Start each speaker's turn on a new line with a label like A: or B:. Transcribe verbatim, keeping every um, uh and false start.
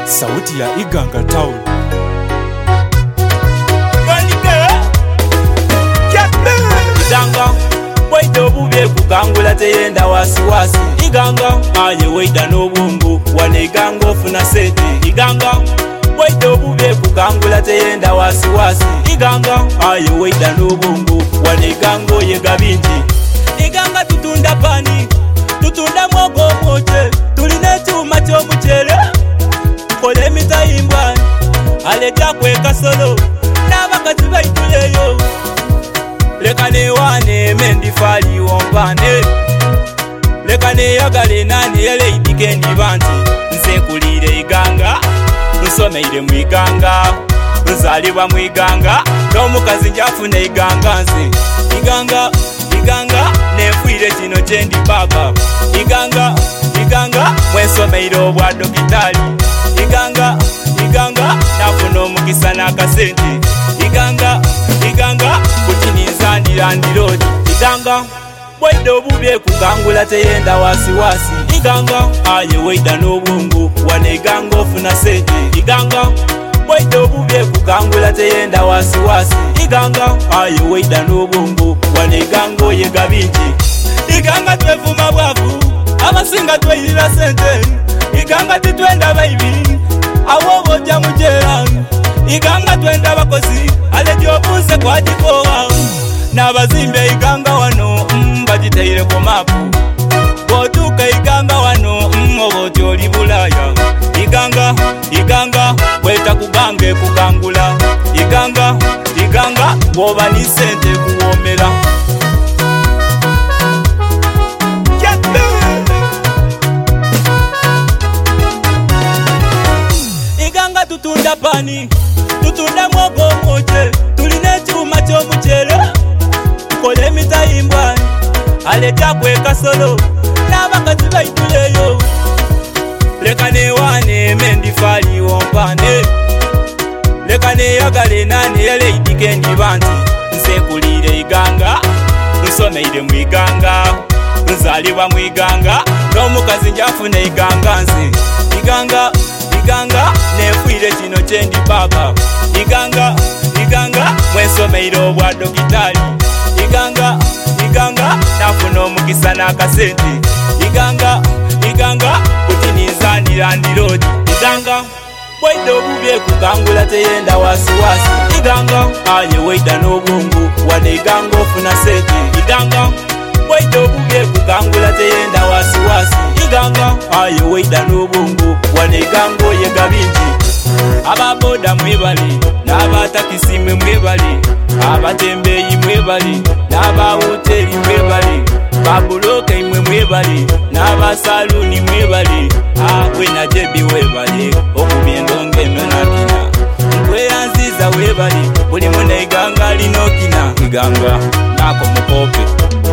A: sauti ya Iganga Town.
B: Iganga waida obubye kukangula teyenda wasi wasi. Iganga aye waida n'obungu wane Iganga ofuna sente. Iganga waida obubye kukangula teyenda wasi wasi. Iganga aye waida n'obungu wane Iganga oyega bingi. Iganga tutunda pani, tutunda mwogo mwoche, tulina ekyuma ky'omucere kole emitayimbwa aleja kweka solo n'abakazi baituleyo. Leka newane mendi fali wompane, leka neyagale nani ele idikendi banti. Nze nkulire Iganga, nsomeire mu Iganga, nzalibwa mu Iganga, n'omukazi njafune Iganga nze. Iganga, Iganga, nenfuire kino kyendi baba. Iganga, Iganga, mwensomeire obwa dokitali. Iganga, Iganga, nafuna omukisa n'akasente. Iganga, Iganga, kutiniza ndirandirodi. Iganga waida obubye kukangula teyenda wasi wasi. Iganga aye waida n'obungu wane Iganga ofuna sente. Iganga waida obubye kukangula teyenda wasi wasi. Iganga aye waida n'obungu wane Iganga oyega bingi. Iganga twevuma bwavu abasinga tweyirira sente. Iganga titwenda bayibi awo bojja mujera. Iganga twenda bakozi alejo obuze kwa jikowa n'abazimbe. Iganga wano mbagiteire ku mapu botuka. Iganga wano oboti oli Bulaya. Iganga, Iganga weta kugange kukangula. Iganga, Iganga woba ni sente kuwomera. Iganga tutunda pani, tutunda mwogo mwoche, tulina ekyuma ky'omucere kole emitayimbwa aleja kweka solo n'abakazi baituleyo. Leka newane mendi fali wompane, leka neyagale nani ele idikendi banti. Nze nkulire Iganga, nsomeire mu Iganga, nzalibwa mu Iganga, n'omukazi njafune Iganga nze. Iganga, Iganga, nenfuire kino kyendi baba. Iganga, Iganga, mwensomeire obwa dokitali. Iganga, Iganga, nafuna omukisa n'akasente. Iganga, Iganga, kutiniza ndirandirodi. Iganga waida obubye kukangula teyenda wasi wasi. Iganga aye waida n'obungu wane Iganga ofuna sente. Iganga waida obubye kukangula teyenda wasi wasi. Iganga aye waida n'obungu wane Iganga oyega bingi. Ababoda mwebale n'abatakisi mwe mwebale, abatembeyi mwebale n'abahoteli mwebale, babuloke imwe mwebale n'abasaluni mwebale. Akwe na jebi webale okubyendonge nonakina. Nkweyanziza webale buli muna Iganga linokina. Iganga nako mukope.